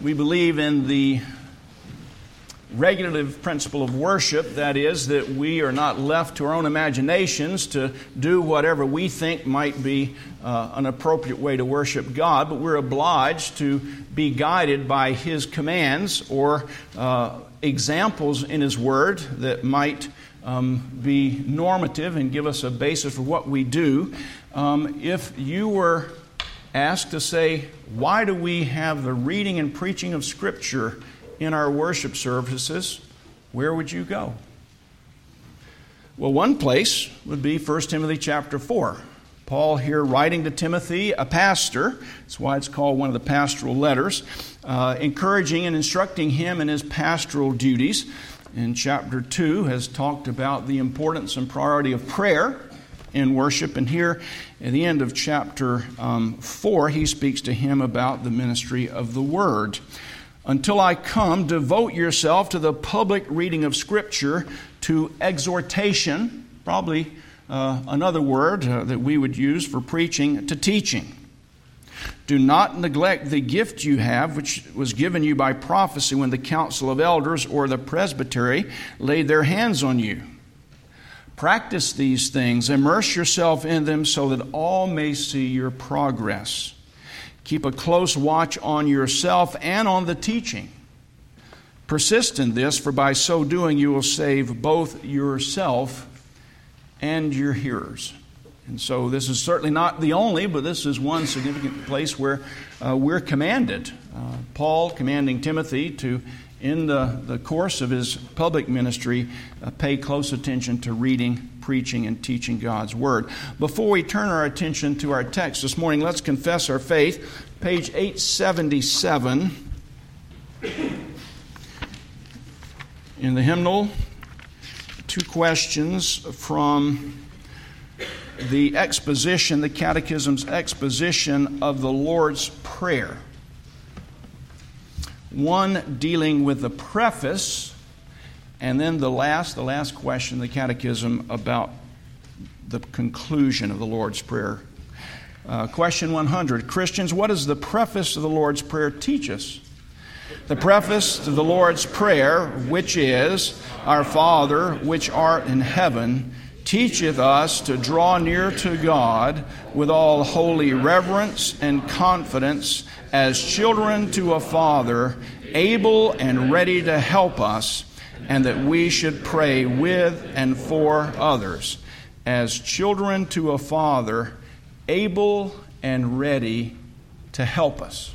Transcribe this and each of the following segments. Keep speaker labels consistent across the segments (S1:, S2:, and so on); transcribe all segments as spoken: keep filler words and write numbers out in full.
S1: We believe in the regulative principle of worship, that is, that we are not left to our own imaginations to do whatever we think might be uh, an appropriate way to worship God, but we're obliged to be guided by His commands or uh, examples in His Word that might um, be normative and give us a basis for what we do. Um, if you were asked to say, why do we have the reading and preaching of Scripture in our worship services, where would you go? Well, one place would be First Timothy chapter four. Paul here writing to Timothy, a pastor, that's why it's called one of the pastoral letters, uh, encouraging and instructing him in his pastoral duties. In chapter two has talked about the importance and priority of prayer in worship, and here at the end of chapter um, four, he speaks to him about the ministry of the Word. Until I come, devote yourself to the public reading of Scripture, to exhortation, probably uh, another word uh, that we would use for preaching, to teaching. Do not neglect the gift you have, which was given you by prophecy when the council of elders or the presbytery laid their hands on you. Practice these things, immerse yourself in them so that all may see your progress. Keep a close watch on yourself and on the teaching. Persist in this, for by so doing you will save both yourself and your hearers. And so this is certainly not the only, but this is one significant place where uh, we're commanded. Uh, Paul commanding Timothy to, in the, the course of his public ministry, uh, pay close attention to reading, preaching, and teaching God's Word. Before we turn our attention to our text this morning, let's confess our faith. Page eight seventy-seven in the hymnal, two questions from the exposition, the Catechism's exposition of the Lord's Prayer. One dealing with the preface, and then the last, the last question, the Catechism about the conclusion of the Lord's Prayer. Uh, question one hundred. Christians, what does the preface to the Lord's Prayer teach us? The preface to the Lord's Prayer, which is, Our Father, which art in heaven, teacheth us to draw near to God with all holy reverence and confidence as children to a Father, able and ready to help us, and that we should pray with and for others, as children to a Father, able and ready to help us.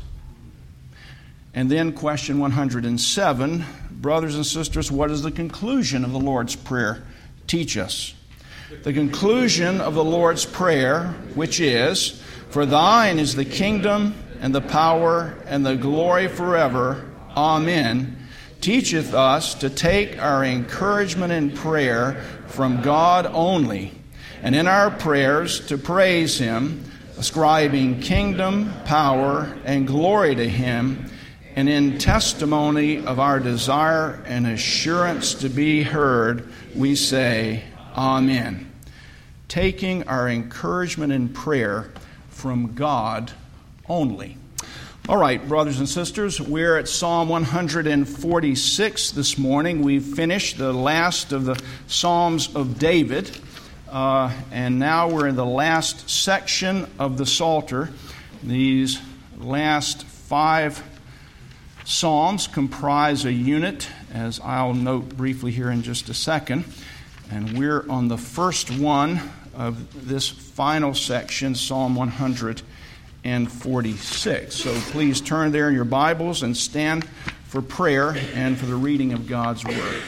S1: And then question one hundred seven, brothers and sisters, what does the conclusion of the Lord's Prayer teach us? The conclusion of the Lord's Prayer, which is, For thine is the kingdom and the power and the glory forever. Amen. Teacheth us to take our encouragement in prayer from God only, and in our prayers to praise Him, ascribing kingdom, power, and glory to Him, and in testimony of our desire and assurance to be heard, we say, Amen. Taking our encouragement in prayer from God only. All right, brothers and sisters, we're at Psalm one hundred forty-six this morning. We've finished the last of the Psalms of David, uh, and now we're in the last section of the Psalter. These last five Psalms comprise a unit, as I'll note briefly here in just a second, and we're on the first one of this final section, Psalm one hundred forty-six. So please turn there in your Bibles and stand for prayer and for the reading of God's Word.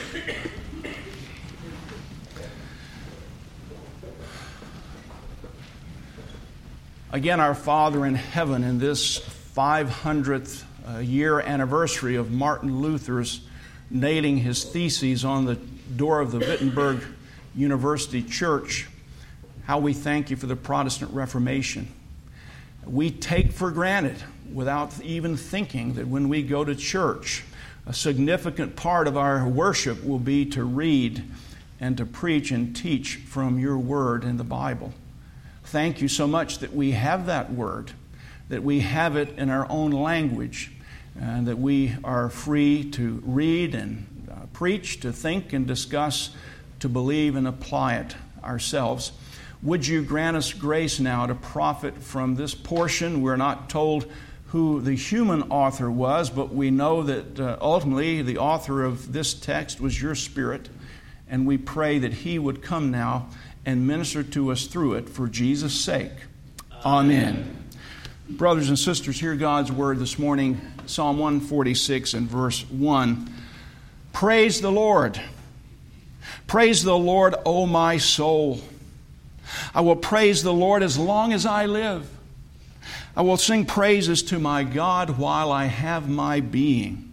S1: Again, our Father in heaven, in this five hundredth uh, year anniversary of Martin Luther's nailing his theses on the door of the Wittenberg University Church, how we thank you for the Protestant Reformation. We take for granted, without even thinking, that when we go to church, a significant part of our worship will be to read and to preach and teach from your Word in the Bible. Thank you so much that we have that Word, that we have it in our own language, and that we are free to read and uh, preach, to think and discuss, to believe and apply it ourselves. Would you grant us grace now to profit from this portion? We're not told who the human author was, but we know that uh, ultimately the author of this text was your Spirit, and we pray that He would come now and minister to us through it for Jesus' sake. Amen. Amen. Brothers and sisters, hear God's word this morning, Psalm one forty-six and verse one. Praise the Lord. Praise the Lord, O my soul. I will praise the Lord as long as I live. I will sing praises to my God while I have my being.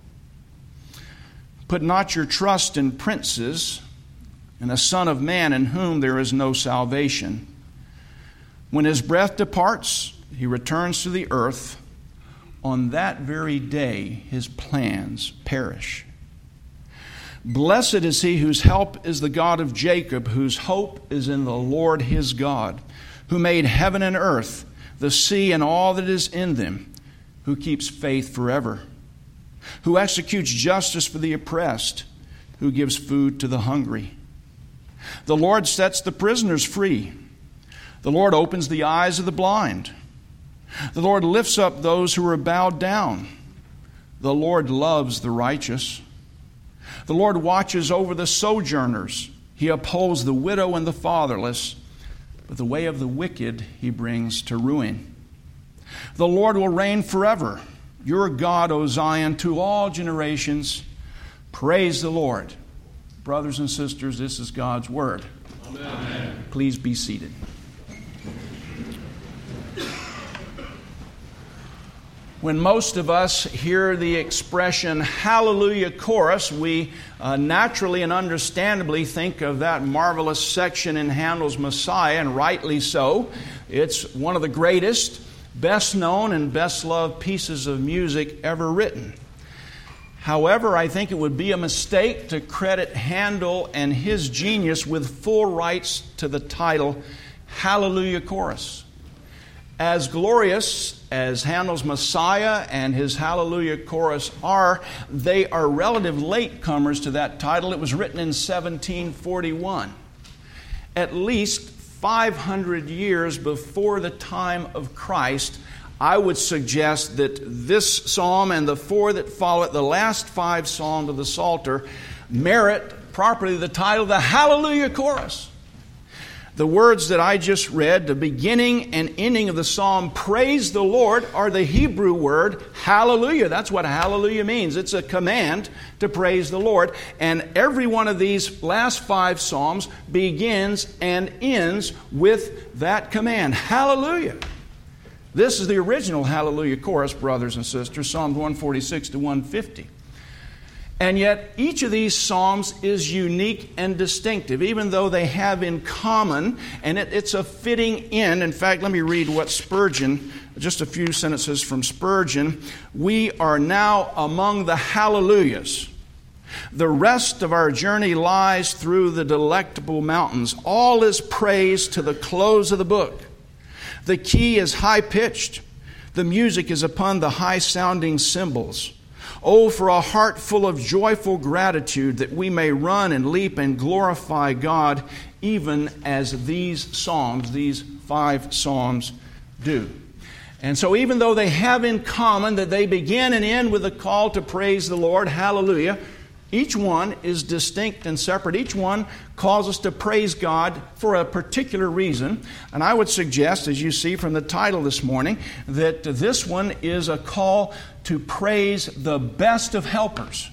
S1: Put not your trust in princes, in a son of man in whom there is no salvation. When his breath departs, he returns to the earth. On that very day his plans perish. Blessed is he whose help is the God of Jacob, whose hope is in the Lord his God, who made heaven and earth, the sea and all that is in them, who keeps faith forever, who executes justice for the oppressed, who gives food to the hungry. The Lord sets the prisoners free. The Lord opens the eyes of the blind. The Lord lifts up those who are bowed down. The Lord loves the righteous. The Lord watches over the sojourners. He upholds the widow and the fatherless, but the way of the wicked he brings to ruin. The Lord will reign forever. Your God, O Zion, to all generations. Praise the Lord. Brothers and sisters, this is God's word. Amen. Please be seated. When most of us hear the expression Hallelujah Chorus, we uh, naturally and understandably think of that marvelous section in Handel's Messiah, and rightly so. It's one of the greatest, best known, and best loved pieces of music ever written. However, I think it would be a mistake to credit Handel and his genius with full rights to the title Hallelujah Chorus. As glorious as Handel's Messiah and his Hallelujah Chorus are, they are relative latecomers to that title. It was written in seventeen forty-one, at least five hundred years before the time of Christ. I would suggest that this psalm and the four that follow it, the last five psalms of the Psalter, merit properly the title, the Hallelujah Chorus. The words that I just read, the beginning and ending of the psalm, praise the Lord, are the Hebrew word hallelujah. That's what hallelujah means. It's a command to praise the Lord. And every one of these last five psalms begins and ends with that command, hallelujah. This is the original hallelujah chorus, brothers and sisters, Psalms one forty-six to one fifty. And yet, each of these psalms is unique and distinctive, even though they have in common, and it, it's a fitting end. In fact, let me read what Spurgeon, just a few sentences from Spurgeon. We are now among the hallelujahs. The rest of our journey lies through the delectable mountains. All is praise to the close of the book. The key is high-pitched. The music is upon the high-sounding cymbals. Oh, for a heart full of joyful gratitude, that we may run and leap and glorify God, even as these psalms, these five psalms, do. And so even though they have in common that they begin and end with a call to praise the Lord, hallelujah, each one is distinct and separate. Each one calls us to praise God for a particular reason. And I would suggest, as you see from the title this morning, that this one is a call to praise the best of helpers.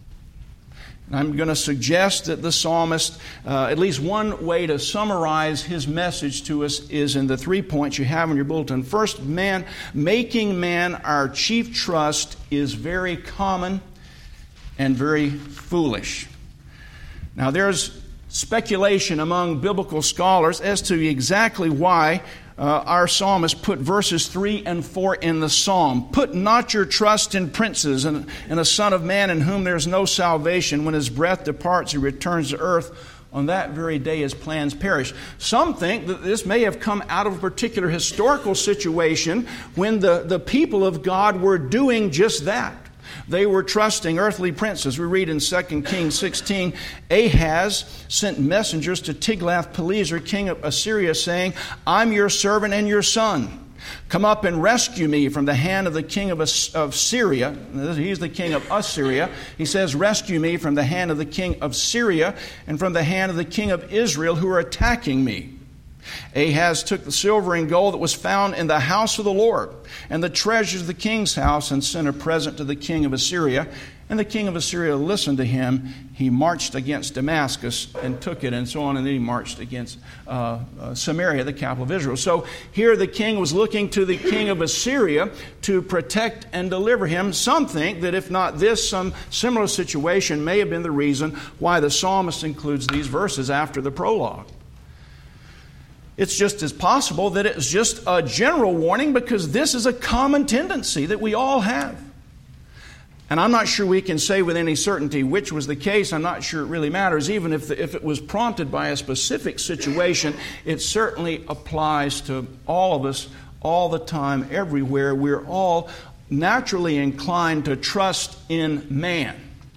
S1: And I'm going to suggest that the psalmist, uh, at least one way to summarize his message to us is in the three points you have in your bulletin. First, man, making man our chief trust is very common and very foolish. Now, there's speculation among biblical scholars as to exactly why uh, our psalmist put verses three and four in the psalm. Put not your trust in princes and in a son of man in whom there is no salvation. When his breath departs, he returns to earth. On that very day his plans perished. Some think that this may have come out of a particular historical situation when the, the people of God were doing just that. They were trusting earthly princes. We read in Second Kings sixteen, Ahaz sent messengers to Tiglath-Pileser, king of Assyria, saying, I'm your servant and your son. Come up and rescue me from the hand of the king of, As- of Syria. He's the king of Assyria. He says, rescue me from the hand of the king of Syria and from the hand of the king of Israel who are attacking me. Ahaz took the silver and gold that was found in the house of the Lord and the treasures of the king's house and sent a present to the king of Assyria. And the king of Assyria listened to him. He marched against Damascus and took it, and so on. And then he marched against uh, uh, Samaria, the capital of Israel. So here the king was looking to the king of Assyria to protect and deliver him. Some think that if not this, some similar situation may have been the reason why the psalmist includes these verses after the prologue. It's just as possible that it's just a general warning, because this is a common tendency that we all have. And I'm not sure we can say with any certainty which was the case. I'm not sure it really matters. Even if, the, if it was prompted by a specific situation, it certainly applies to all of us all the time, everywhere. We're all naturally inclined to trust in man.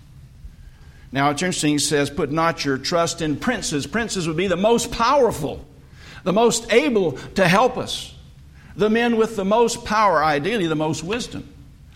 S1: Now, it's interesting, he says, put not your trust in princes. Princes would be the most powerful, the most able to help us, the men with the most power, ideally the most wisdom.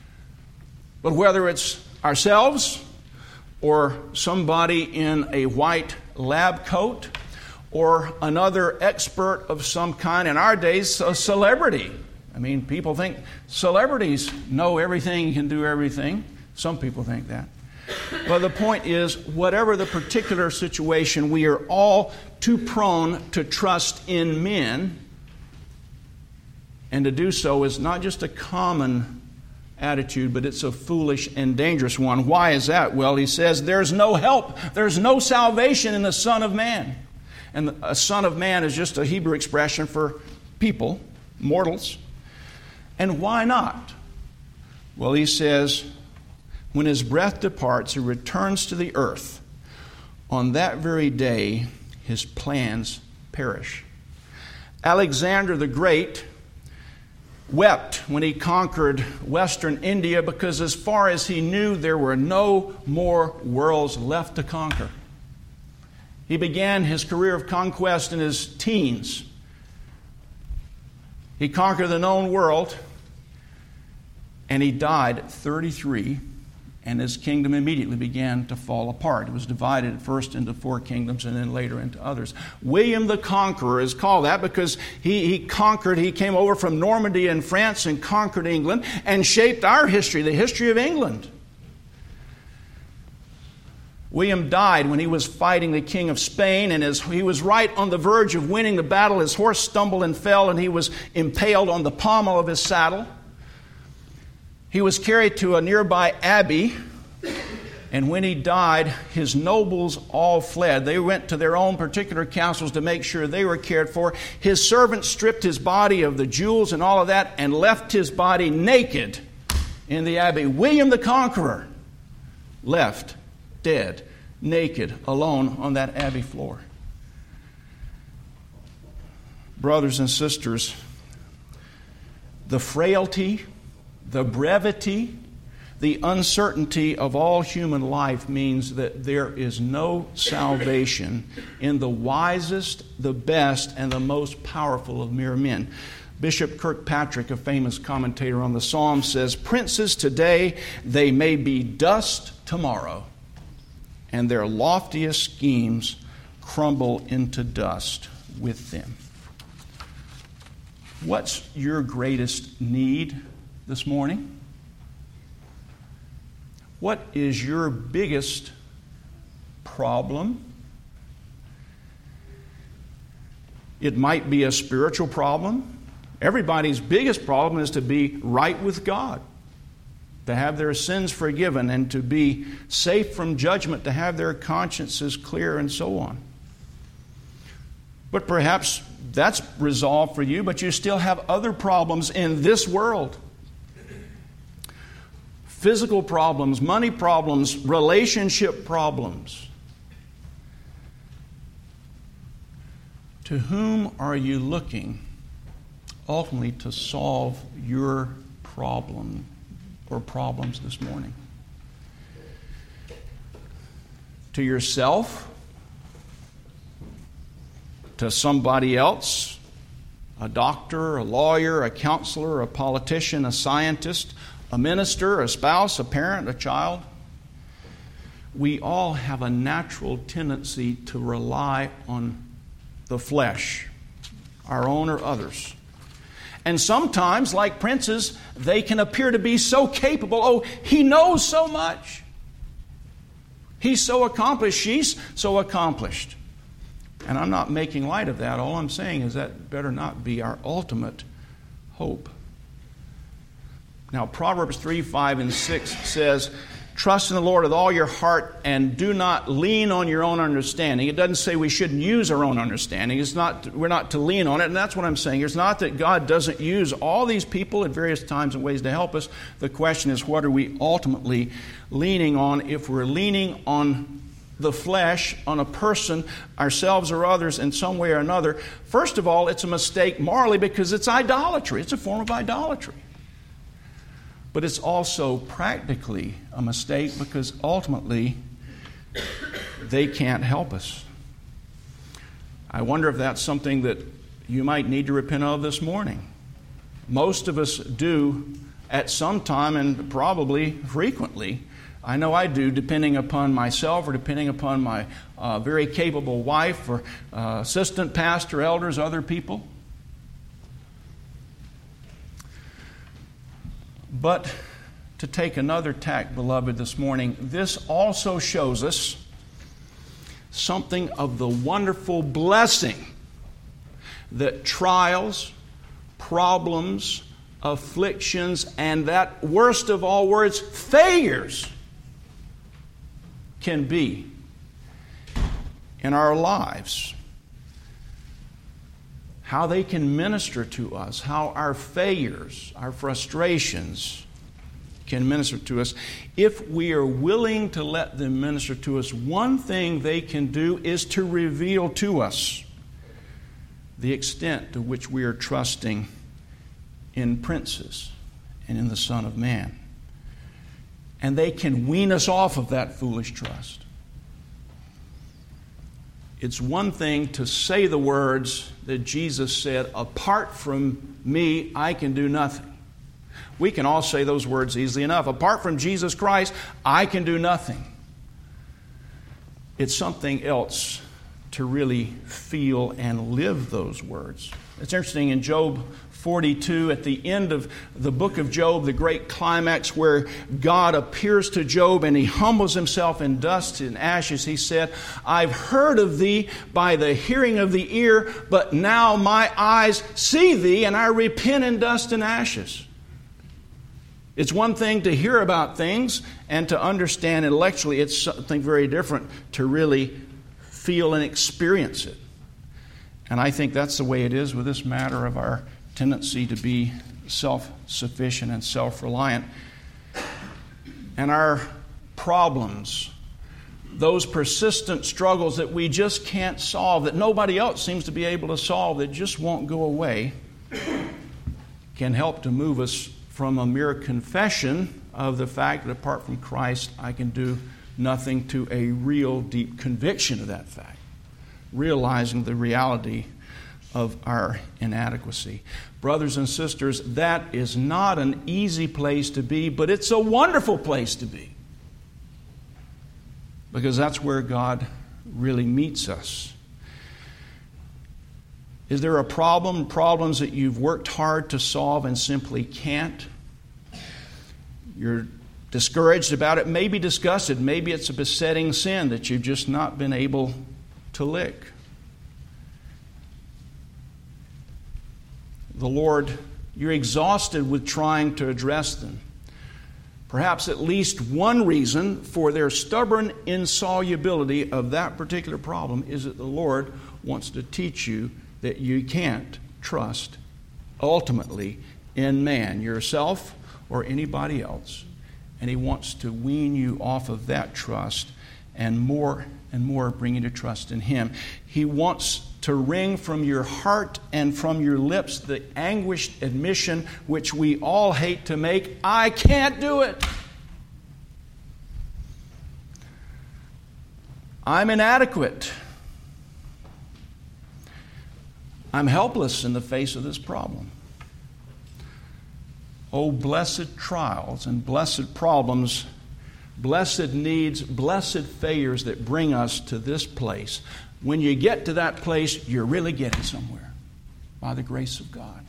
S1: But whether it's ourselves or somebody in a white lab coat or another expert of some kind, in our days, a celebrity. I mean, people think celebrities know everything, can do everything. Some people think that. But the point is, whatever the particular situation, we are all too prone to trust in men. And to do so is not just a common attitude, but it's a foolish and dangerous one. Why is that? Well, he says there's no help, there's no salvation in the Son of Man. And a Son of Man is just a Hebrew expression for people, mortals. And why not? Well, he says, when his breath departs, he returns to the earth. On that very day, his plans perish. Alexander the Great wept when he conquered Western India, because as far as he knew, there were no more worlds left to conquer. He began his career of conquest in his teens. He conquered the known world, and he died at thirty-three, and his kingdom immediately began to fall apart. It was divided at first into four kingdoms and then later into others. William the Conqueror is called that because he, he conquered, he came over from Normandy in France and conquered England and shaped our history, the history of England. William died when he was fighting the king of Spain, and as he was right on the verge of winning the battle, his horse stumbled and fell, and he was impaled on the pommel of his saddle. He was carried to a nearby abbey, and when he died, his nobles all fled. They went to their own particular castles to make sure they were cared for. His servants stripped his body of the jewels and all of that and left his body naked in the abbey. William the Conqueror left dead, naked, alone on that abbey floor. Brothers and sisters, the frailty, the brevity, the uncertainty of all human life means that there is no salvation in the wisest, the best, and the most powerful of mere men. Bishop Kirkpatrick, a famous commentator on the Psalms, says, "Princes today, they may be dust tomorrow, and their loftiest schemes crumble into dust with them." What's your greatest need this morning? What is your biggest problem? It might be a spiritual problem. Everybody's biggest problem is to be right with God, to have their sins forgiven, and to be safe from judgment, to have their consciences clear, and so on. But perhaps that's resolved for you, but you still have other problems in this world. Physical problems, money problems, relationship problems. To whom are you looking ultimately to solve your problem or problems this morning? To yourself? To somebody else? A doctor, a lawyer, a counselor, a politician, a scientist, a minister, a spouse, a parent, a child? We all have a natural tendency to rely on the flesh, our own or others. And sometimes, like princes, they can appear to be so capable. Oh, he knows so much. He's so accomplished. She's so accomplished. And I'm not making light of that. All I'm saying is that better not be our ultimate hope. Now, Proverbs three, five, and six says, trust in the Lord with all your heart and do not lean on your own understanding. It doesn't say we shouldn't use our own understanding. It's not, we're not to lean on it, and that's what I'm saying. It's not that God doesn't use all these people at various times and ways to help us. The question is, what are we ultimately leaning on? If we're leaning on the flesh, on a person, ourselves or others in some way or another, first of all, it's a mistake morally because it's idolatry. It's a form of idolatry. But it's also practically a mistake because ultimately they can't help us. I wonder if that's something that you might need to repent of this morning. Most of us do at some time and probably frequently. I know I do, depending upon myself or depending upon my uh, very capable wife or uh, assistant pastor, elders, other people. But to take another tack, beloved, this morning, this also shows us something of the wonderful blessing that trials, problems, afflictions, and that worst of all words, failures, can be in our lives. How they can minister to us, how our failures, our frustrations can minister to us. If we are willing to let them minister to us, one thing they can do is to reveal to us the extent to which we are trusting in princes and in the Son of Man. And they can wean us off of that foolish trust. It's one thing to say the words that Jesus said, apart from me, I can do nothing. We can all say those words easily enough. Apart from Jesus Christ, I can do nothing. It's something else to really feel and live those words. It's interesting in Job forty-two, at the end of the book of Job, the great climax where God appears to Job and he humbles himself in dust and ashes. He said, I've heard of thee by the hearing of the ear, but now my eyes see thee, and I repent in dust and ashes. It's one thing to hear about things and to understand intellectually. It's something very different to really feel and experience it. And I think that's the way it is with this matter of our tendency to be self-sufficient and self-reliant. And our problems, those persistent struggles that we just can't solve, that nobody else seems to be able to solve, that just won't go away, can help to move us from a mere confession of the fact that apart from Christ, I can do nothing, to a real deep conviction of that fact, realizing the reality of our inadequacy. Brothers and sisters, that is not an easy place to be, but it's a wonderful place to be. Because that's where God really meets us. Is there a problem, problems that you've worked hard to solve and simply can't? You're discouraged about it, maybe disgusted, maybe it's a besetting sin that you've just not been able to lick. The Lord, you're exhausted with trying to address them. Perhaps at least one reason for their stubborn insolubility of that particular problem is that the Lord wants to teach you that you can't trust ultimately in man, yourself or anybody else. And He wants to wean you off of that trust and more and more bring you to trust in Him. He wants to wring from your heart and from your lips the anguished admission which we all hate to make, I can't do it. I'm inadequate. I'm helpless in the face of this problem. Oh, blessed trials and blessed problems, blessed needs, blessed failures that bring us to this place. When you get to that place, you're really getting somewhere by the grace of God.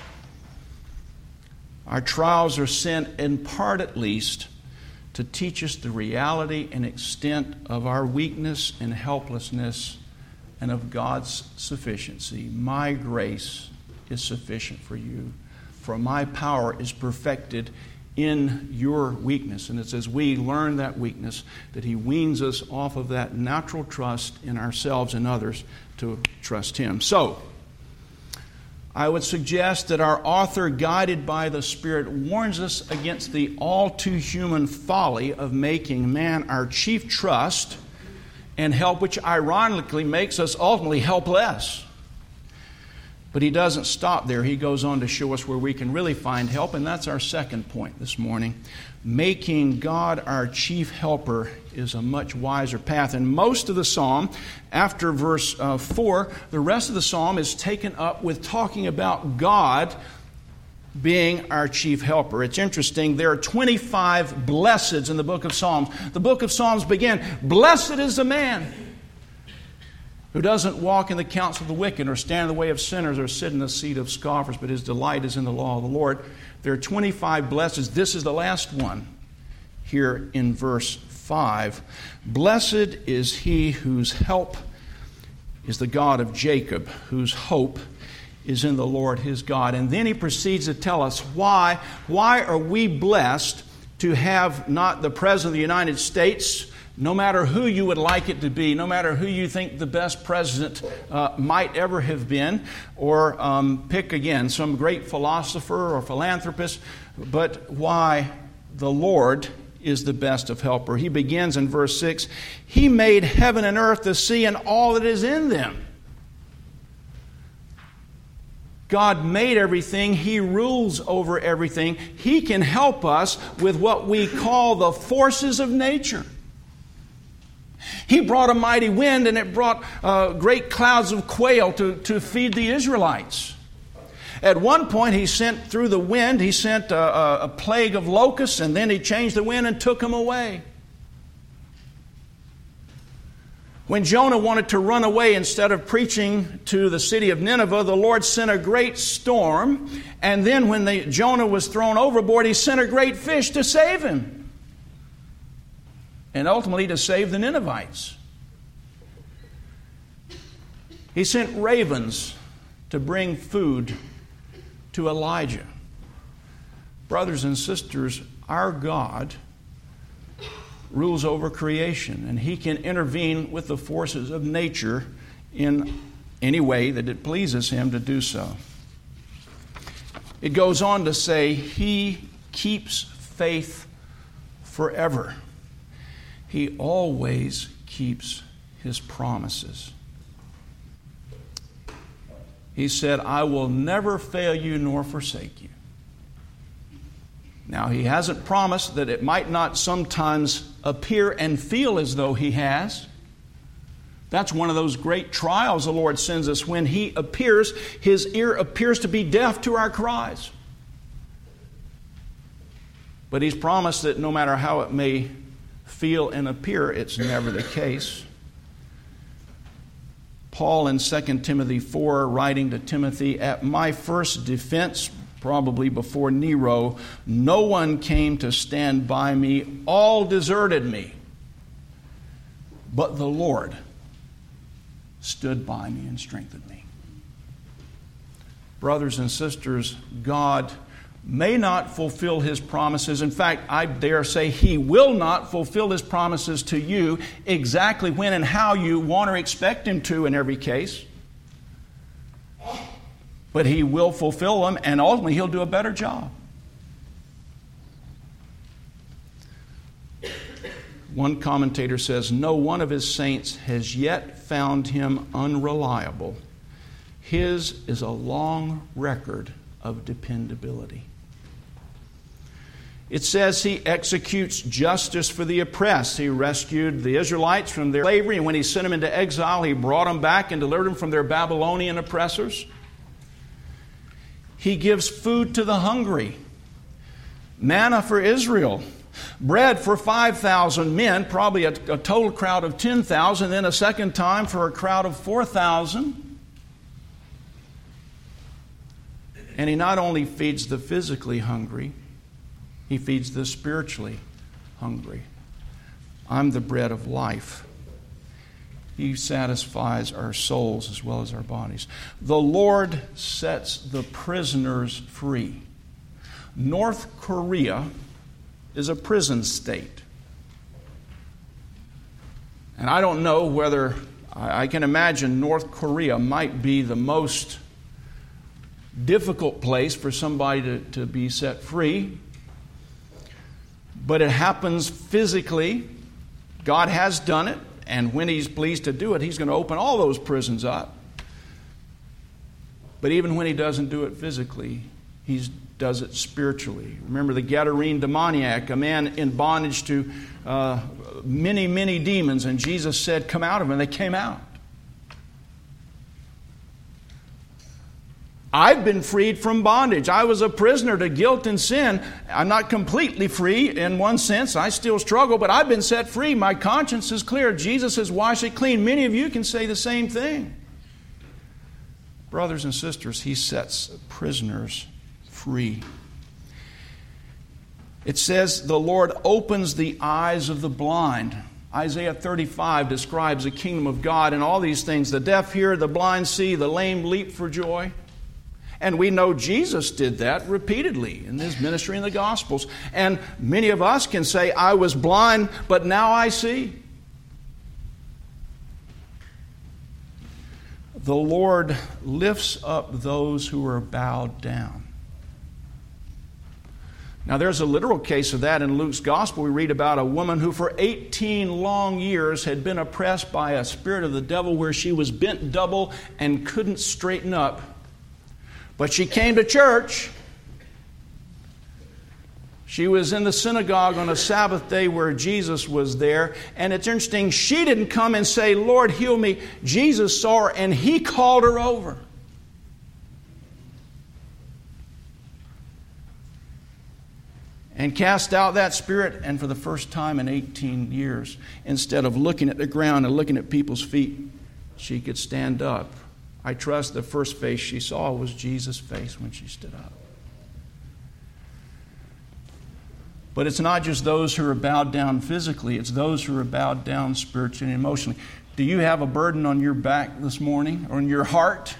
S1: Our trials are sent, in part at least, to teach us the reality and extent of our weakness and helplessness and of God's sufficiency. My grace is sufficient for you, for my power is perfected in your weakness. And it's as we learn that weakness that He weans us off of that natural trust in ourselves and others to trust Him. So, I would suggest that our author, guided by the Spirit, warns us against the all-too-human folly of making man our chief trust and help, which ironically makes us ultimately helpless. But he doesn't stop there. He goes on to show us where we can really find help, and that's our second point this morning. Making God our chief helper is a much wiser path. And most of the psalm, after verse uh, four, the rest of the psalm is taken up with talking about God being our chief helper. It's interesting, there are twenty-five blesseds in the book of Psalms. The book of Psalms begin, "Blessed is the man who doesn't walk in the counsel of the wicked, or stand in the way of sinners, or sit in the seat of scoffers, but his delight is in the law of the Lord." There are twenty-five blesseds. This is the last one here in verse five. "Blessed is he whose help is the God of Jacob, whose hope is in the Lord his God." And then he proceeds to tell us why. Why are we blessed to have not the President of the United States, no matter who you would like it to be, no matter who you think the best president uh, might ever have been, or um, pick again some great philosopher or philanthropist, but why the Lord is the best of helper. He begins in verse six, "He made heaven and earth, the sea, and all that is in them." God made everything. He rules over everything. He can help us with what we call the forces of nature. He brought a mighty wind, and it brought uh, great clouds of quail to, to feed the Israelites. At one point, he sent through the wind, he sent a, a, a plague of locusts, and then he changed the wind and took them away. When Jonah wanted to run away instead of preaching to the city of Nineveh, the Lord sent a great storm. And then when the, Jonah was thrown overboard, He sent a great fish to save him. And ultimately to save the Ninevites. He sent ravens to bring food to Elijah. Brothers and sisters, our God rules over creation, and He can intervene with the forces of nature in any way that it pleases Him to do so. It goes on to say, He keeps faith forever. He always keeps His promises. He said, "I will never fail you nor forsake you." Now, He hasn't promised that it might not sometimes appear and feel as though He has. That's one of those great trials the Lord sends us. When He appears, His ear appears to be deaf to our cries. But He's promised that no matter how it may feel and appear, it's never the case. Paul in Second Timothy four, writing to Timothy, "At my first defense, probably before Nero, no one came to stand by me. All deserted me. But the Lord stood by me and strengthened me." Brothers and sisters, God may not fulfill His promises. In fact, I dare say He will not fulfill His promises to you exactly when and how you want or expect Him to in every case. But He will fulfill them, and ultimately He'll do a better job. One commentator says, no one of his saints has yet found him unreliable. His is a long record of dependability. It says he executes justice for the oppressed. He rescued the Israelites from their slavery, and when he sent them into exile, he brought them back and delivered them from their Babylonian oppressors. He gives food to the hungry. Manna for Israel. Bread for five thousand men, probably a, a total crowd of ten thousand, then a second time for a crowd of four thousand. And he not only feeds the physically hungry, he feeds the spiritually hungry. I'm the bread of life. He satisfies our souls as well as our bodies. The Lord sets the prisoners free. North Korea is a prison state. And I don't know whether, I can imagine North Korea might be the most difficult place for somebody to, to be set free. But it happens physically. God has done it. And when He's pleased to do it, He's going to open all those prisons up. But even when He doesn't do it physically, He does it spiritually. Remember the Gadarene demoniac, a man in bondage to uh, many, many demons. And Jesus said, come out of him. And they came out. I've been freed from bondage. I was a prisoner to guilt and sin. I'm not completely free in one sense. I still struggle, but I've been set free. My conscience is clear. Jesus has washed it clean. Many of you can say the same thing. Brothers and sisters, He sets prisoners free. It says the Lord opens the eyes of the blind. Isaiah thirty-five describes the kingdom of God and all these things. The deaf hear, the blind see, the lame leap for joy. And we know Jesus did that repeatedly in His ministry in the Gospels. And many of us can say, I was blind, but now I see. The Lord lifts up those who are bowed down. Now there's a literal case of that in Luke's Gospel. We read about a woman who for eighteen long years had been oppressed by a spirit of the devil where she was bent double and couldn't straighten up. But she came to church. She was in the synagogue on a Sabbath day where Jesus was there. And it's interesting, she didn't come and say, Lord, heal me. Jesus saw her and He called her over. And cast out that spirit. And for the first time in eighteen years, instead of looking at the ground and looking at people's feet, she could stand up. I trust the first face she saw was Jesus' face when she stood up. But it's not just those who are bowed down physically, it's those who are bowed down spiritually and emotionally. Do you have a burden on your back this morning or in your heart?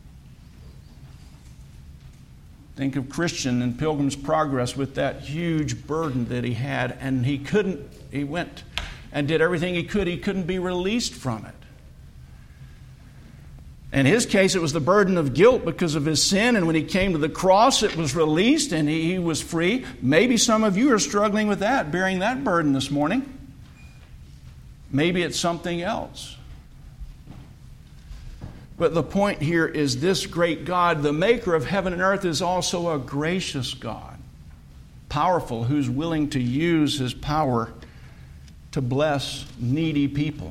S1: Think of Christian in Pilgrim's Progress with that huge burden that he had, and he couldn't, he went and did everything he could. He couldn't be released from it. In his case, it was the burden of guilt because of his sin, and when he came to the cross, it was released and he, he was free. Maybe some of you are struggling with that, bearing that burden this morning. Maybe it's something else. But the point here is this great God, the maker of heaven and earth, is also a gracious God, powerful, who's willing to use His power to bless needy people.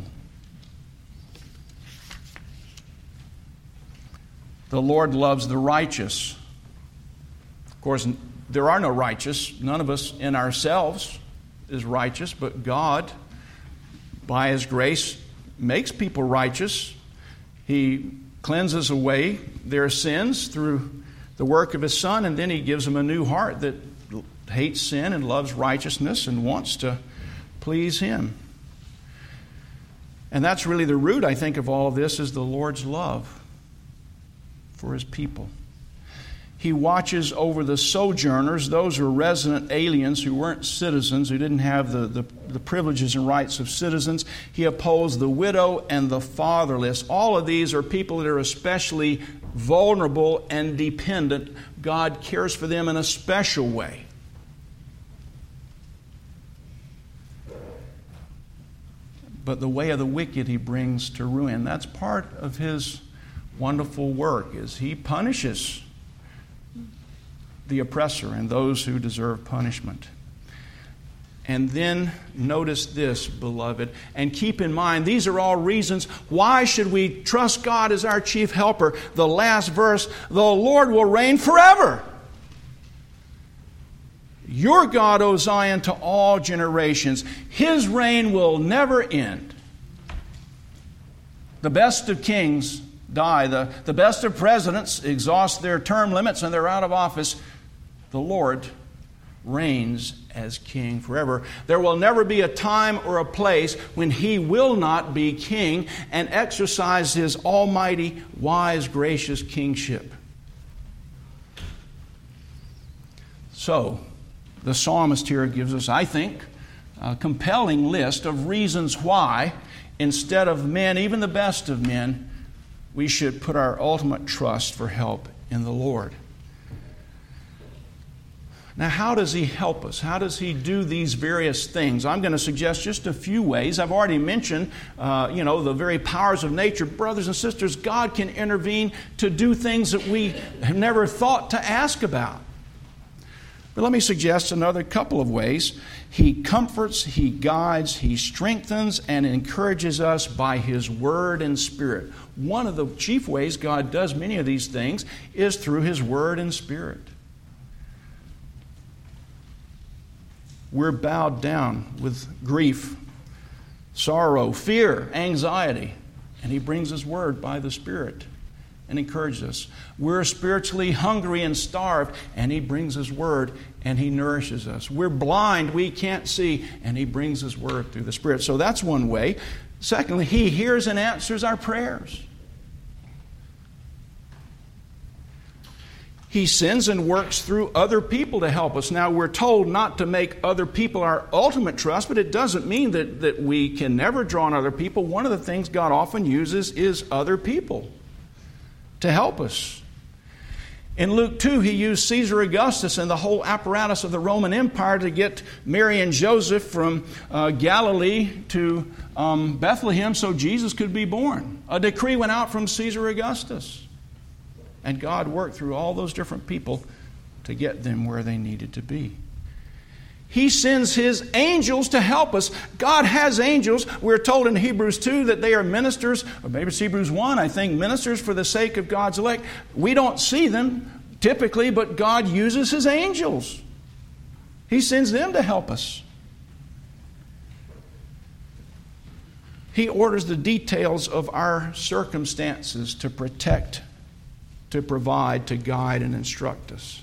S1: The Lord loves the righteous. Of course, there are no righteous. None of us in ourselves is righteous, but God, by His grace, makes people righteous. He cleanses away their sins through the work of His Son, and then He gives them a new heart that hates sin and loves righteousness and wants to please Him. And that's really the root, I think, of all of this, is the Lord's love for His people. He watches over the sojourners, those who are resident aliens who weren't citizens, who didn't have the, the, the privileges and rights of citizens. He upholds the widow and the fatherless. All of these are people that are especially vulnerable and dependent. God cares for them in a special way. but the way of the wicked he brings to ruin. That's part of his wonderful work, is he punishes the oppressor and those who deserve punishment. And then notice this, beloved, and keep in mind, these are all reasons why should we trust God as our chief helper. The last verse, the Lord will reign forever. Your God, O Zion, to all generations. His reign will never end. The best of kings die. The, the best of presidents exhaust their term limits and they're out of office. The Lord reigns as king forever. There will never be a time or a place when he will not be king and exercise his almighty, wise, gracious kingship. So, the psalmist here gives us, I think, a compelling list of reasons why, instead of men, even the best of men, we should put our ultimate trust for help in the Lord. Now, how does he help us? How does he do these various things? I'm going to suggest just a few ways. I've already mentioned, uh, you know, the very powers of nature. Brothers and sisters, God can intervene to do things that we have never thought to ask about. But let me suggest another couple of ways. He comforts, he guides, he strengthens, and encourages us by his word and spirit. One of the chief ways God does many of these things is through his word and spirit. We're bowed down with grief, sorrow, fear, anxiety, and he brings his word by the Spirit and encourages us. We're spiritually hungry and starved, and he brings his word and he nourishes us. We're blind, we can't see, and he brings his word through the Spirit. So that's one way. Secondly, he hears and answers our prayers. He sends and works through other people to help us. Now, we're told not to make other people our ultimate trust, but it doesn't mean that, that we can never draw on other people. One of the things God often uses is other people to help us. In Luke two, he used Caesar Augustus and the whole apparatus of the Roman Empire to get Mary and Joseph from uh, Galilee to um, Bethlehem so Jesus could be born. A decree went out from Caesar Augustus. And God worked through all those different people to get them where they needed to be. He sends his angels to help us. God has angels. We're told in Hebrews two that they are ministers, or maybe it's Hebrews one, I think, ministers for the sake of God's elect. We don't see them typically, but God uses his angels. He sends them to help us. He orders the details of our circumstances to protect, to provide, to guide, and instruct us.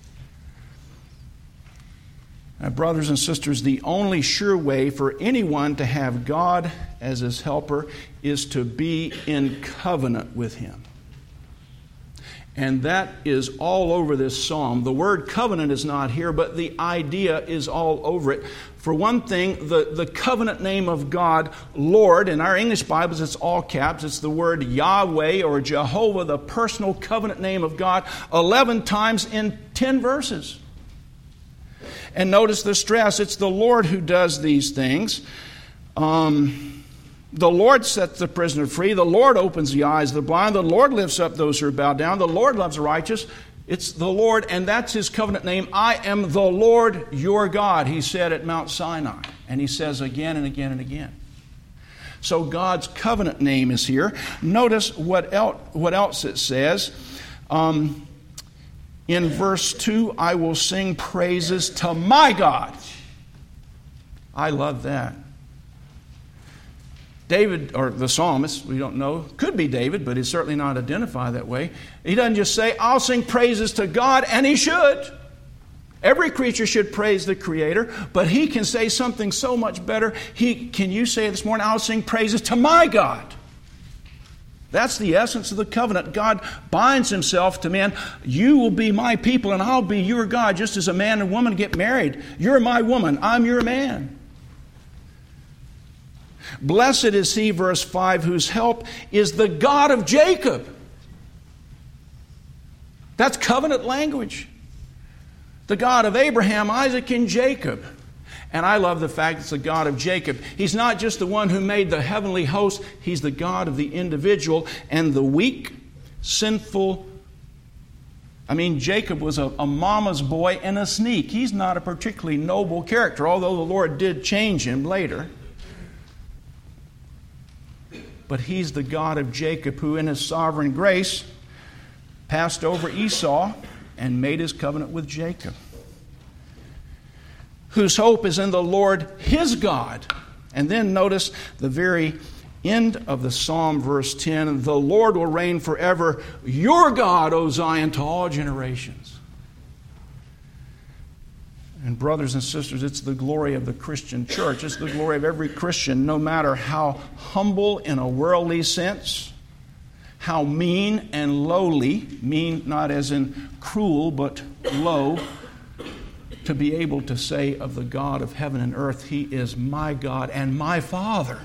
S1: Now, brothers and sisters, the only sure way for anyone to have God as his helper is to be in covenant with him. And that is all over this psalm. The word covenant is not here, but the idea is all over it. For one thing, the, the covenant name of God, Lord, in our English Bibles it's all caps. It's the word Yahweh or Jehovah, the personal covenant name of God, eleven times in ten verses. And notice the stress. It's the Lord who does these things. Um, the Lord sets the prisoner free. The Lord opens the eyes of the blind. The Lord lifts up those who are bowed down. The Lord loves the righteous. It's the Lord, and that's his covenant name. I am the Lord your God, he said at Mount Sinai. And he says again and again and again. So God's covenant name is here. Notice what else, what else it says. Um, in verse two, I will sing praises to my God. I love that. David, or the psalmist, we don't know, could be David, but he's certainly not identified that way. He doesn't just say, I'll sing praises to God, and he should. Every creature should praise the Creator, but he can say something so much better. He, can you say this morning, I'll sing praises to my God? That's the essence of the covenant. God binds himself to man. You will be my people, and I'll be your God, just as a man and woman get married. You're my woman, I'm your man. Blessed is he, verse five, whose help is the God of Jacob. That's covenant language. The God of Abraham, Isaac, and Jacob. And I love the fact it's the God of Jacob. He's not just the one who made the heavenly host. He's the God of the individual and the weak, sinful. I mean, Jacob was a, a mama's boy and a sneak. He's not a particularly noble character, although the Lord did change him later. But he's the God of Jacob who in his sovereign grace passed over Esau and made his covenant with Jacob, whose hope is in the Lord his God. And then notice the very end of the Psalm, verse ten, the Lord will reign forever, your God, O Zion, to all generations. And brothers and sisters, it's the glory of the Christian church. It's the glory of every Christian, no matter how humble in a worldly sense, how mean and lowly, mean not as in cruel, but low, to be able to say of the God of heaven and earth, He is my God and my Father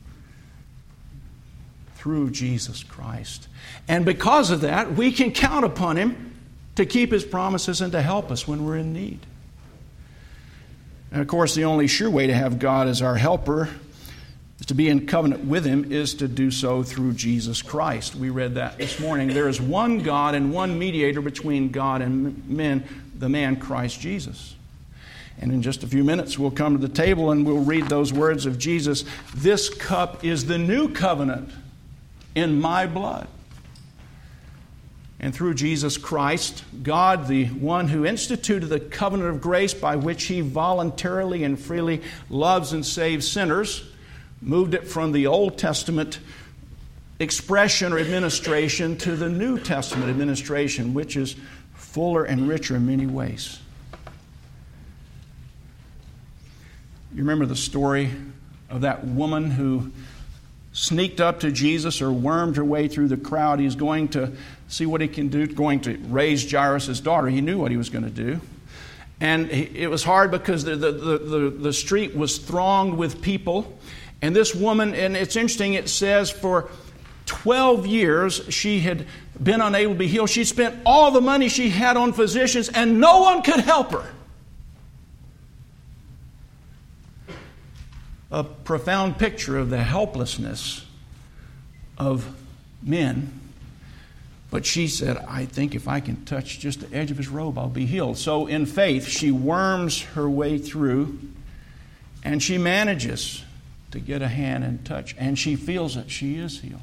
S1: through Jesus Christ. And because of that, we can count upon Him to keep His promises and to help us when we're in need. And of course, the only sure way to have God as our helper, to be in covenant with Him, is to do so through Jesus Christ. We read that this morning. There is one God and one mediator between God and men, the man Christ Jesus. And in just a few minutes, we'll come to the table and we'll read those words of Jesus. This cup is the new covenant in my blood. And through Jesus Christ, God, the one who instituted the covenant of grace by which He voluntarily and freely loves and saves sinners, moved it from the Old Testament expression or administration to the New Testament administration, which is fuller and richer in many ways. You remember the story of that woman who sneaked up to Jesus or wormed her way through the crowd. He's going to see what he can do, going to raise Jairus' daughter. He knew what he was going to do. And it was hard because the, the, the, the street was thronged with people. And this woman, and it's interesting, it says for twelve years she had been unable to be healed. She spent all the money she had on physicians and no one could help her. A profound picture of the helplessness of men. But she said, I think if I can touch just the edge of His robe, I'll be healed. So in faith, she worms her way through, and she manages to get a hand and touch, and she feels that she is healed.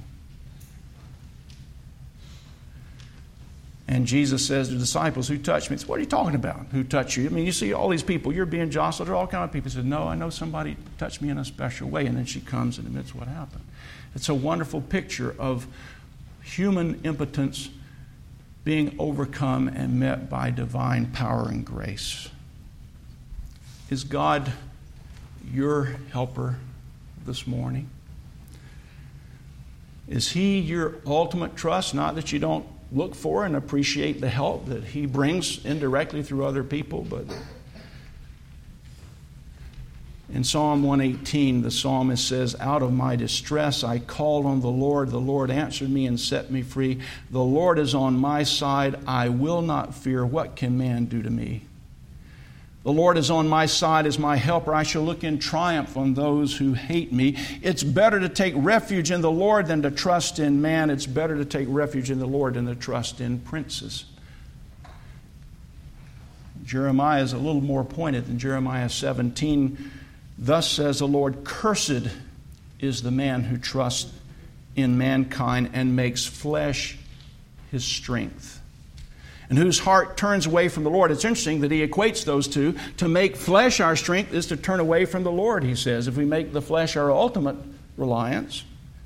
S1: And Jesus says to the disciples, who touched me? He said, what are you talking about? Who touched you? I mean, you see all these people. You're being jostled. There are all kinds of people. He said, no, I know somebody touched me in a special way. And then she comes and admits what happened. It's a wonderful picture of human impotence being overcome and met by divine power and grace. Is God your helper this morning? Is He your ultimate trust? Not that you don't look for and appreciate the help that He brings indirectly through other people, but in Psalm one eighteen, the psalmist says, out of my distress I called on the Lord. The Lord answered me and set me free. The Lord is on my side. I will not fear. What can man do to me? The Lord is on my side as my helper. I shall look in triumph on those who hate me. It's better to take refuge in the Lord than to trust in man. It's better to take refuge in the Lord than to trust in princes. Jeremiah is a little more pointed than Jeremiah seventeen. Thus says the Lord, cursed is the man who trusts in mankind and makes flesh his strength, and whose heart turns away from the Lord. It's interesting that he equates those two. To make flesh our strength is to turn away from the Lord, he says, if we make the flesh our ultimate reliance.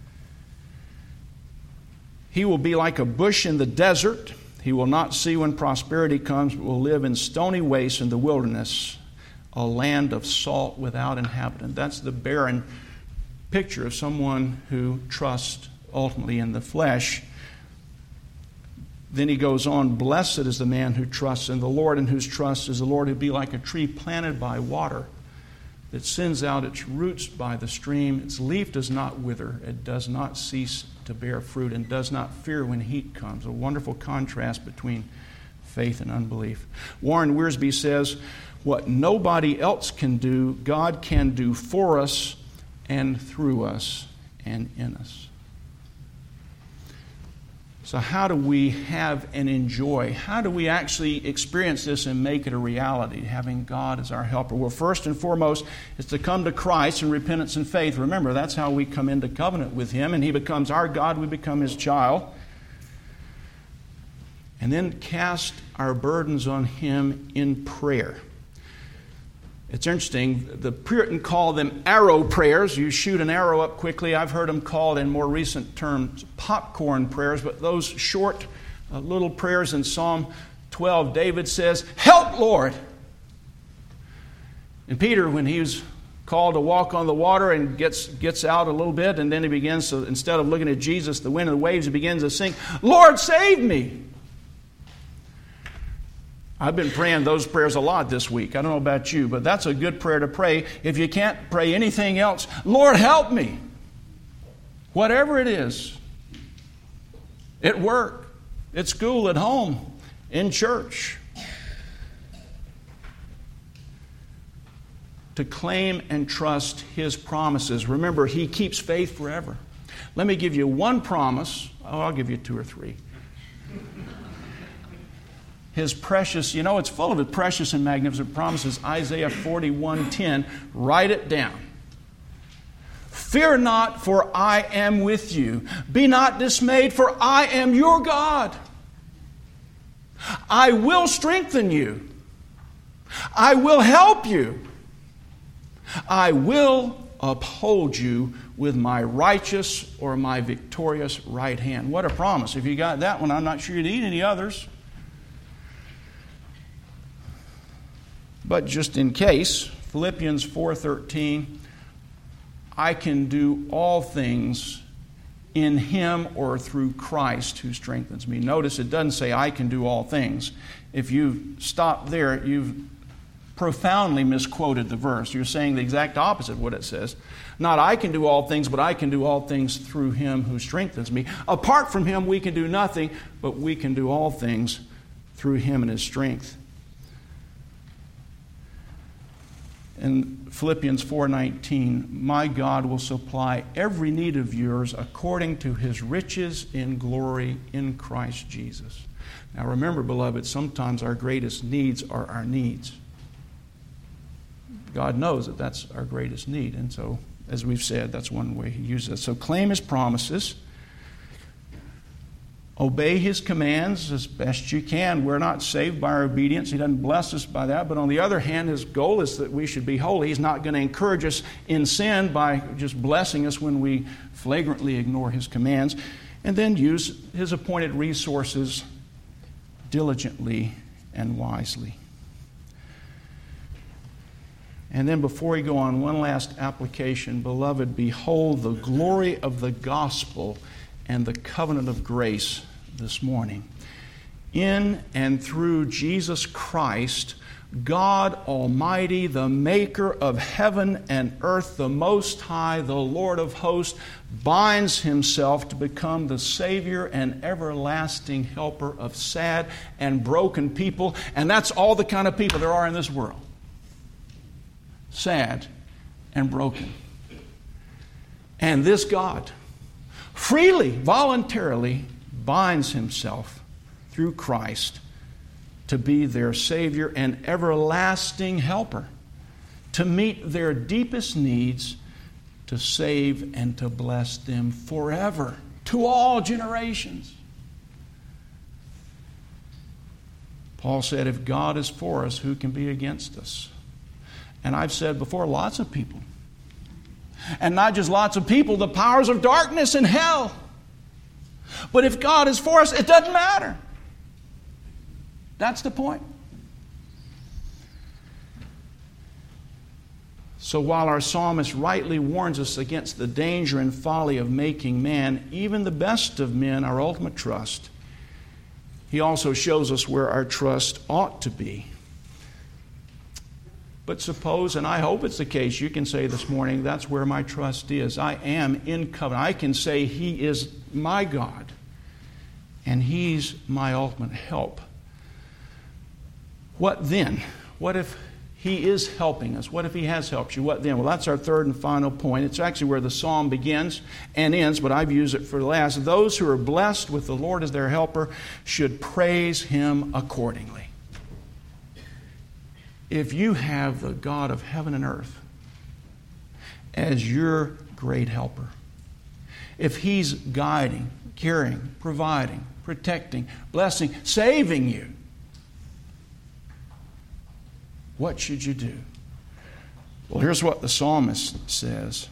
S1: He will be like a bush in the desert. He will not see when prosperity comes, but will live in stony wastes in the wilderness, a land of salt without inhabitant. That's the barren picture of someone who trusts ultimately in the flesh. Then he goes on, blessed is the man who trusts in the Lord, and whose trust is the Lord. He'll be like a tree planted by water that sends out its roots by the stream. Its leaf does not wither. It does not cease to bear fruit and does not fear when heat comes. A wonderful contrast between faith and unbelief. Warren Wiersbe says, what nobody else can do, God can do for us and through us and in us. So how do we have and enjoy? How do we actually experience this and make it a reality, having God as our helper? Well, first and foremost is to come to Christ in repentance and faith. Remember, that's how we come into covenant with Him, and He becomes our God, we become His child. And then cast our burdens on Him in prayer. It's interesting, the Puritan call them arrow prayers. You shoot an arrow up quickly. I've heard them called in more recent terms popcorn prayers, but those short uh, little prayers in Psalm twelve, David says, "Help, Lord." And Peter, when he was called to walk on the water and gets gets out a little bit, and then he begins to, instead of looking at Jesus, the wind and the waves, he begins to sing, "Lord, save me." I've been praying those prayers a lot this week. I don't know about you, but that's a good prayer to pray. If you can't pray anything else, Lord, help me. Whatever it is. At work, at school, at home, in church. To claim and trust His promises. Remember, He keeps faith forever. Let me give you one promise. Oh, I'll give you two or three. His precious, you know, it's full of His precious and magnificent promises. Isaiah forty-one ten, write it down. "Fear not, for I am with you. Be not dismayed, for I am your God. I will strengthen you. I will help you. I will uphold you with my righteous or my victorious right hand." What a promise. If you got that one, I'm not sure you need any others. But just in case, Philippians four thirteen, "I can do all things in Him or through Christ who strengthens me." Notice it doesn't say I can do all things. If you stop there, you've profoundly misquoted the verse. You're saying the exact opposite of what it says. Not I can do all things, but I can do all things through Him who strengthens me. Apart from Him, we can do nothing, but we can do all things through Him and His strength. In Philippians four nineteen, "My God will supply every need of yours according to His riches in glory in Christ Jesus." Now remember, beloved, sometimes our greatest needs are our needs. God knows that that's our greatest need. And so, as we've said, that's one way He uses it. So claim His promises. Obey His commands as best you can. We're not saved by our obedience. He doesn't bless us by that. But on the other hand, His goal is that we should be holy. He's not going to encourage us in sin by just blessing us when we flagrantly ignore His commands. And then use His appointed resources diligently and wisely. And then before we go on, one last application. Beloved, behold the glory of the gospel and the covenant of grace this morning. In and through Jesus Christ, God Almighty, the maker of heaven and earth, the Most High, the Lord of hosts, binds Himself to become the Savior and everlasting helper of sad and broken people. And that's all the kind of people there are in this world. Sad and broken. And this God freely, voluntarily binds Himself through Christ to be their Savior and everlasting helper, to meet their deepest needs, to save and to bless them forever, to all generations. Paul said, if God is for us, who can be against us? And I've said before, lots of people. And not just lots of people, the powers of darkness and hell. But if God is for us, it doesn't matter. That's the point. So while our psalmist rightly warns us against the danger and folly of making man, even the best of men, our ultimate trust, he also shows us where our trust ought to be. But suppose, and I hope it's the case, you can say this morning, that's where my trust is. I am in covenant. I can say He is my God, and He's my ultimate help. What then? What if He is helping us? What if He has helped you? What then? Well, that's our third and final point. It's actually where the psalm begins and ends, but I've used it for the last. Those who are blessed with the Lord as their helper should praise Him accordingly. If you have the God of heaven and earth as your great helper, if He's guiding, caring, providing, protecting, blessing, saving you, what should you do? Well, here's what the psalmist says.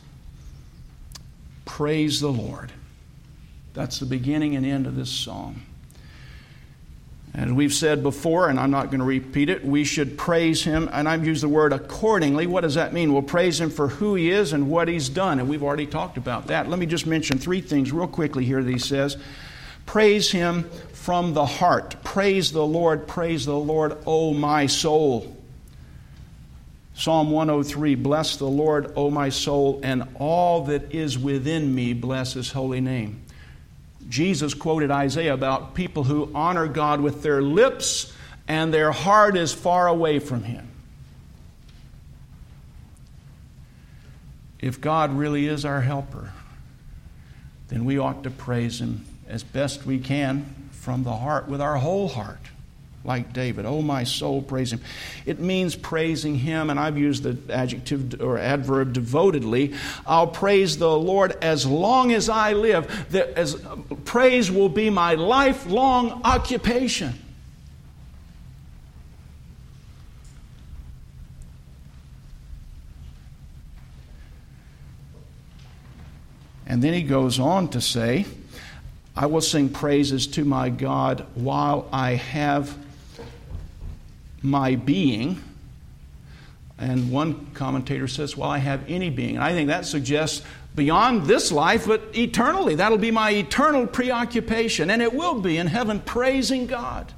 S1: Praise the Lord. That's the beginning and end of this psalm. As we've said before, and I'm not going to repeat it, we should praise Him, and I've used the word accordingly. What does that mean? We'll praise Him for who He is and what He's done, and we've already talked about that. Let me just mention three things real quickly here that He says. Praise Him from the heart. Praise the Lord, praise the Lord, O my soul. Psalm one oh three, bless the Lord, O my soul, and all that is within me, bless His holy name. Jesus quoted Isaiah about people who honor God with their lips and their heart is far away from Him. If God really is our helper, then we ought to praise Him as best we can from the heart, with our whole heart. Like David, oh my soul, praise Him. It means praising Him, and I've used the adjective or adverb devotedly. I'll praise the Lord as long as I live. The, as, praise will be my lifelong occupation. And then he goes on to say, I will sing praises to my God while I have my being. And one commentator says, well, I have any being. And I think that suggests beyond this life, but eternally. That'll be my eternal preoccupation. And it will be in heaven, praising God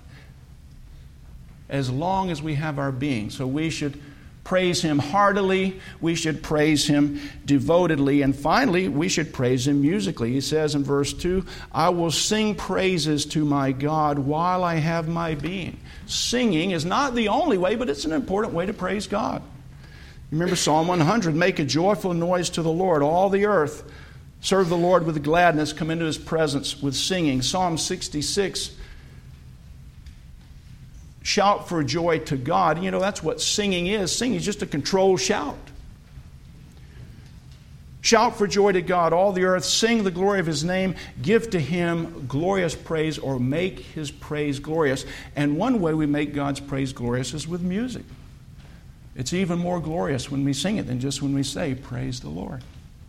S1: as long as we have our being. So we should praise Him heartily. We should praise Him devotedly. And finally, we should praise Him musically. He says in verse two, I will sing praises to my God while I have my being. Singing is not the only way, but it's an important way to praise God. Remember Psalm one hundred, make a joyful noise to the Lord, all the earth. Serve the Lord with gladness, come into His presence with singing. Psalm sixty-six, shout for joy to God. You know, that's what singing is. Singing is just a controlled shout. Shout for joy to God, all the earth. Sing the glory of His name. Give to Him glorious praise, or make His praise glorious. And one way we make God's praise glorious is with music. It's even more glorious when we sing it than just when we say, praise the Lord.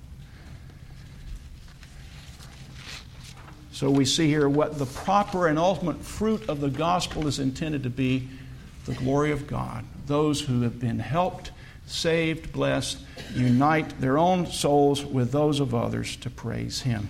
S1: So we see here what the proper and ultimate fruit of the gospel is intended to be, the glory of God. Those who have been helped, saved, blessed, unite their own souls with those of others to praise Him.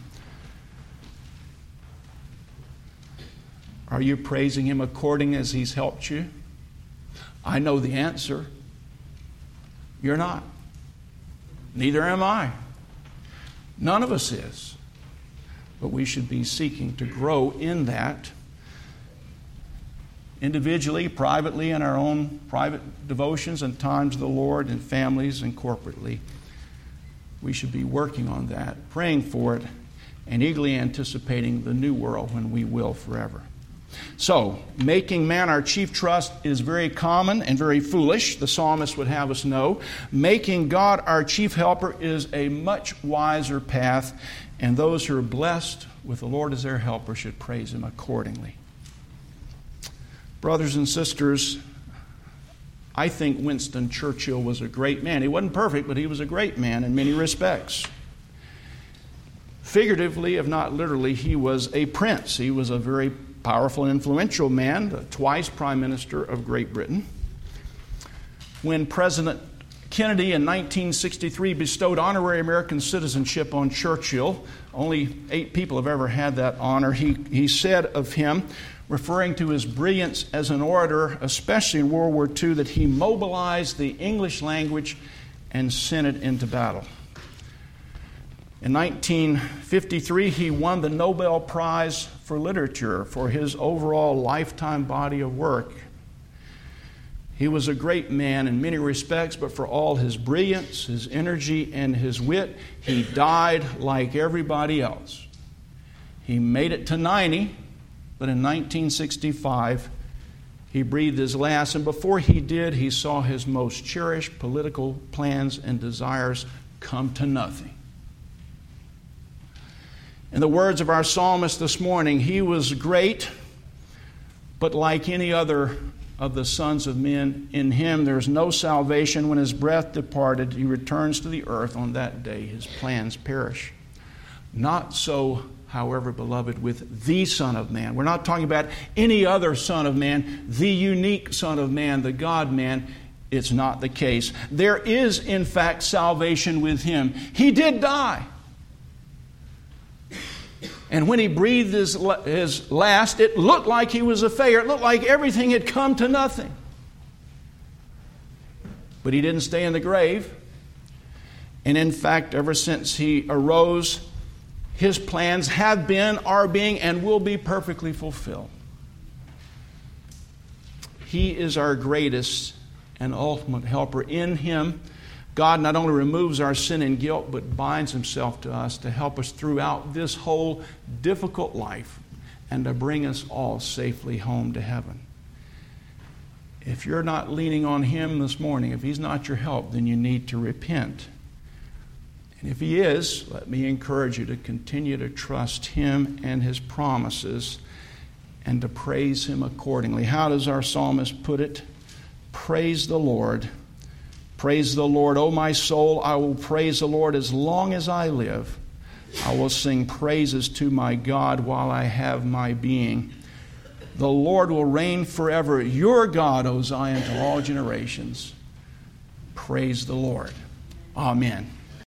S1: Are you praising Him according as He's helped you? I know the answer. You're not. Neither am I. None of us is. But we should be seeking to grow in that individually, privately, in our own private devotions and times of the Lord, and families and corporately. We should be working on that, praying for it, and eagerly anticipating the new world when we will forever. So, making man our chief trust is very common and very foolish, the psalmist would have us know. Making God our chief helper is a much wiser path, and those who are blessed with the Lord as their helper should praise Him accordingly. Brothers and sisters, I think Winston Churchill was a great man. He wasn't perfect, but he was a great man in many respects. Figuratively, if not literally, he was a prince. He was a very powerful and influential man, the twice Prime Minister of Great Britain. When President Kennedy in nineteen sixty-three bestowed honorary American citizenship on Churchill, only eight people have ever had that honor, he, he said of him, referring to his brilliance as an orator, especially in World War Two, that he mobilized the English language and sent it into battle. In nineteen fifty-three, he won the Nobel Prize for Literature for his overall lifetime body of work. He was a great man in many respects, but for all his brilliance, his energy, and his wit, he died like everybody else. He made it to ninety, but in nineteen sixty-five, he breathed his last, and before he did, he saw his most cherished political plans and desires come to nothing. In the words of our psalmist this morning, he was great, but like any other of the sons of men, in him there is no salvation. When his breath departed, he returns to the earth. On that day, his plans perish. Not so, however, beloved, with the Son of Man. We're not talking about any other Son of Man, the unique Son of Man, the God-man. It's not the case. There is, in fact, salvation with him. He did die. And when he breathed his, his last, it looked like he was a failure. It looked like everything had come to nothing. But he didn't stay in the grave. And in fact, ever since he arose, his plans have been, are being, and will be perfectly fulfilled. He is our greatest and ultimate helper. In him, God not only removes our sin and guilt, but binds himself to us to help us throughout this whole difficult life and to bring us all safely home to heaven. If you're not leaning on him this morning, if he's not your help, then you need to repent. And if he is, let me encourage you to continue to trust him and his promises and to praise him accordingly. How does our psalmist put it? Praise the Lord. Praise the Lord, O my soul. I will praise the Lord as long as I live. I will sing praises to my God while I have my being. The Lord will reign forever. Your God, O Zion, to all generations. Praise the Lord. Amen.